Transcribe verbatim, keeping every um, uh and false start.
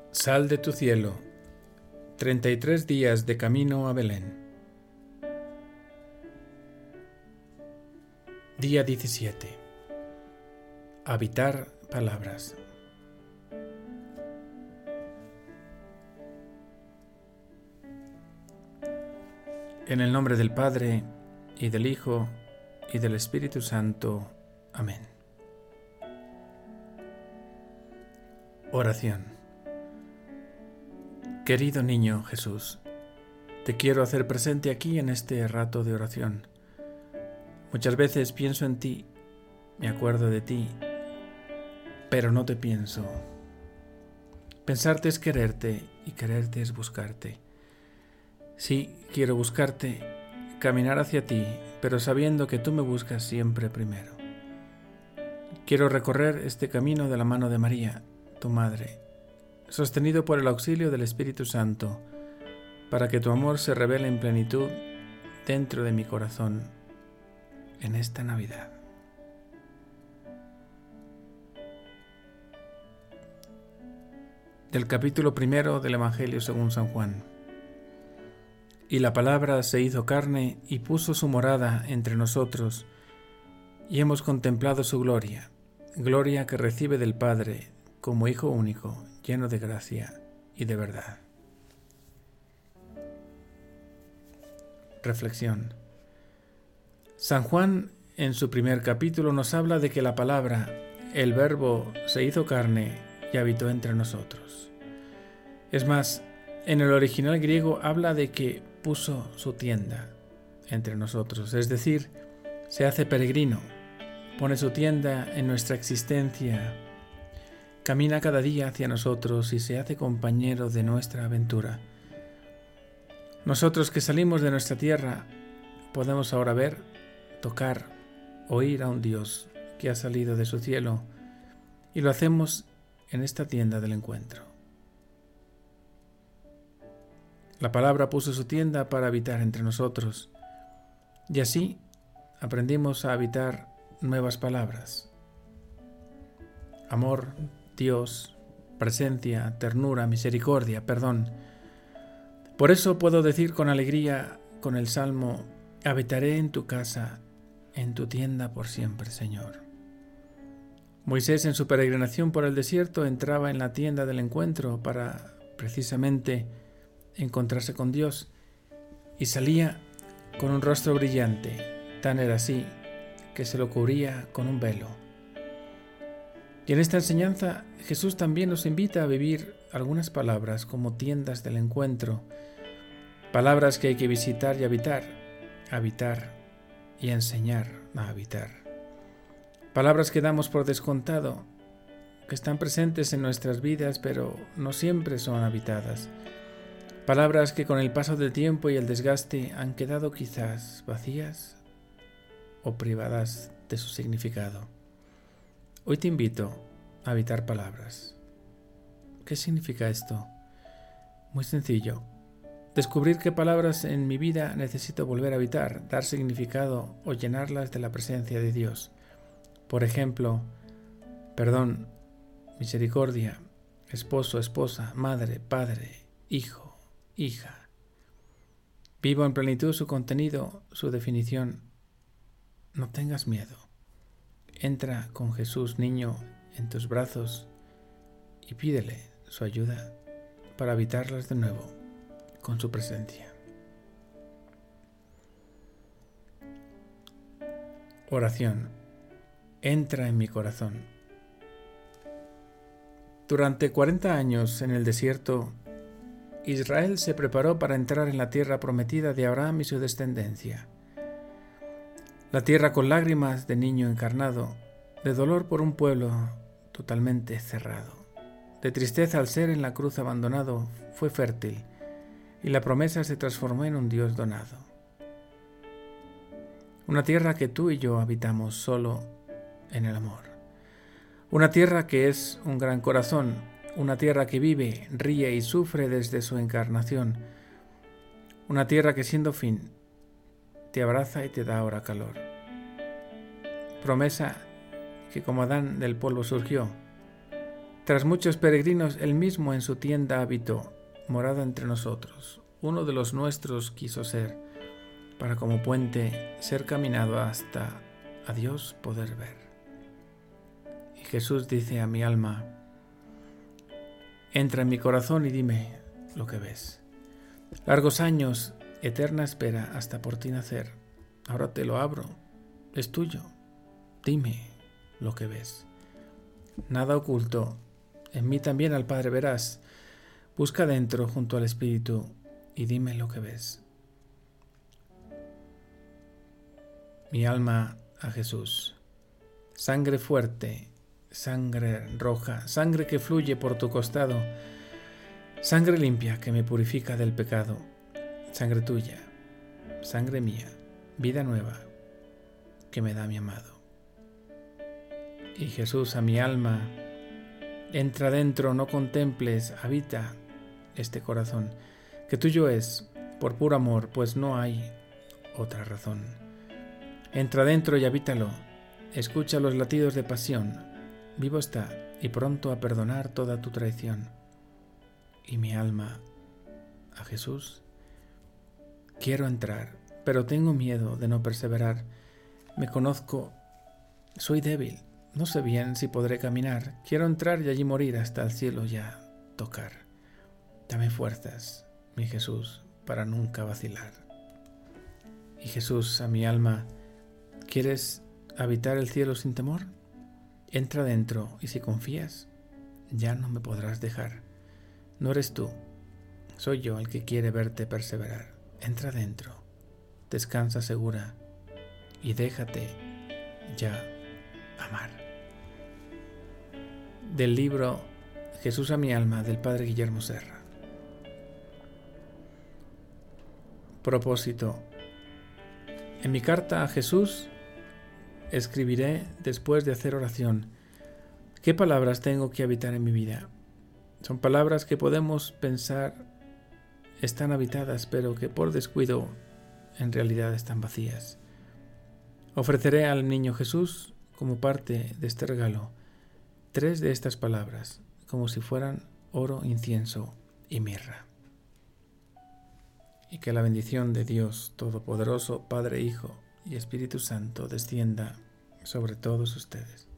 Sal de tu cielo. treinta y tres días de camino a Belén. Día diecisiete. Habitar palabras. En el nombre del Padre, y del Hijo, y del Espíritu Santo. Amén. Oración. Querido niño Jesús, te quiero hacer presente aquí en este rato de oración. Muchas veces pienso en ti, me acuerdo de ti, pero no te pienso. Pensarte es quererte y quererte es buscarte. Sí, quiero buscarte, caminar hacia ti, pero sabiendo que tú me buscas siempre primero. Quiero recorrer este camino de la mano de María, tu Madre, sostenido por el auxilio del Espíritu Santo, para que tu amor se revele en plenitud dentro de mi corazón en esta Navidad. Del capítulo primero del Evangelio según San Juan. Y la palabra se hizo carne y puso su morada entre nosotros, y hemos contemplado su gloria, gloria que recibe del Padre como Hijo único, lleno de gracia y de verdad. Reflexión. San Juan, en su primer capítulo, nos habla de que la palabra, el Verbo, se hizo carne y habitó entre nosotros. Es más, en el original griego habla de que puso su tienda entre nosotros, es decir, se hace peregrino, pone su tienda en nuestra existencia, camina cada día hacia nosotros y se hace compañero de nuestra aventura. Nosotros que salimos de nuestra tierra podemos ahora ver, tocar, oír a un Dios que ha salido de su cielo, y lo hacemos en esta tienda del encuentro. La palabra puso su tienda para habitar entre nosotros, y así aprendimos a habitar nuevas palabras. Amor, Dios, presencia, ternura, misericordia, perdón. Por eso puedo decir con alegría, con el Salmo, habitaré en tu casa, en tu tienda por siempre, Señor. Moisés, en su peregrinación por el desierto, entraba en la tienda del encuentro para, precisamente, encontrarse con Dios, y salía con un rostro brillante, tan era así que se lo cubría con un velo. Y en esta enseñanza Jesús también nos invita a vivir algunas palabras como tiendas del encuentro, palabras que hay que visitar y habitar, habitar y enseñar a habitar. Palabras que damos por descontado, que están presentes en nuestras vidas pero no siempre son habitadas. Palabras que con el paso del tiempo y el desgaste han quedado quizás vacías o privadas de su significado. Hoy te invito a habitar palabras. ¿Qué significa esto? Muy sencillo. Descubrir qué palabras en mi vida necesito volver a habitar, dar significado o llenarlas de la presencia de Dios. Por ejemplo, perdón, misericordia, esposo, esposa, madre, padre, hijo, hija. Vivo en plenitud su contenido, su definición. No tengas miedo. Entra con Jesús, niño, en tus brazos y pídele su ayuda para habitarlas de nuevo con su presencia. Oración. Entra en mi corazón. Durante cuarenta años en el desierto, Israel se preparó para entrar en la tierra prometida de Abraham y su descendencia. La tierra con lágrimas de niño encarnado, de dolor por un pueblo totalmente cerrado, de tristeza al ser en la cruz abandonado, fue fértil y la promesa se transformó en un Dios donado. Una tierra que tú y yo habitamos solo en el amor. Una tierra que es un gran corazón, una tierra que vive, ríe y sufre desde su encarnación. Una tierra que siendo fin, te abraza y te da ahora calor. Promesa que como Adán del polvo surgió, Tras muchos peregrinos, él mismo en su tienda habitó, morada entre nosotros. Uno de los nuestros quiso ser, para como puente ser caminado hasta a Dios poder ver. Y Jesús dice a mi alma: entra en mi corazón y dime lo que ves. Largos años, eterna espera hasta por ti nacer. Ahora te lo abro, es tuyo. Dime lo que ves. Nada oculto, en mí también al Padre verás. Busca dentro junto al Espíritu y dime lo que ves. Mi alma a Jesús. Sangre fuerte, sangre roja, sangre que fluye por tu costado, sangre limpia que me purifica del pecado, sangre tuya, sangre mía, vida nueva que me da mi amado. Y Jesús a mi alma, entra dentro, no contemples, habita este corazón, que tuyo es, por puro amor, pues no hay otra razón. Entra dentro y habítalo, escucha los latidos de pasión, vivo está y pronto a perdonar toda tu traición. Y mi alma a Jesús, quiero entrar, pero tengo miedo de no perseverar. Me conozco, soy débil, no sé bien si podré caminar. Quiero entrar y allí morir hasta el cielo ya tocar. Dame fuerzas, mi Jesús, para nunca vacilar. Y Jesús a mi alma, ¿quieres habitar el cielo sin temor? Entra dentro y si confías, ya no me podrás dejar. No eres tú, soy yo el que quiere verte perseverar. Entra dentro, descansa segura y déjate ya amar. Del libro Jesús a mi alma, del Padre Guillermo Serra. Propósito. En mi carta a Jesús escribiré después de hacer oración. ¿Qué palabras tengo que habitar en mi vida? Son palabras que podemos pensar están habitadas, pero que por descuido en realidad están vacías. Ofreceré al niño Jesús, como parte de este regalo, tres de estas palabras, como si fueran oro, incienso y mirra. Y que la bendición de Dios Todopoderoso, Padre, Hijo y Espíritu Santo descienda sobre todos ustedes.